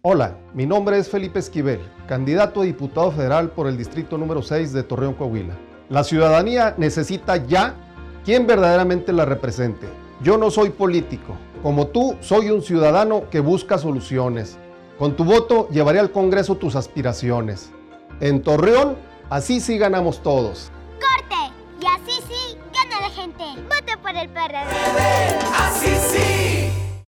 Hola, mi nombre es Felipe Esquivel, candidato a diputado federal por el distrito número 6 de Torreón, Coahuila. La ciudadanía necesita ya quien verdaderamente la represente. Yo no soy político. Como tú, soy un ciudadano que busca soluciones. Con tu voto llevaré al Congreso tus aspiraciones. En Torreón, así sí ganamos todos. ¡Corte! Y así sí gana la gente. ¡Vote por el PRD! Así sí.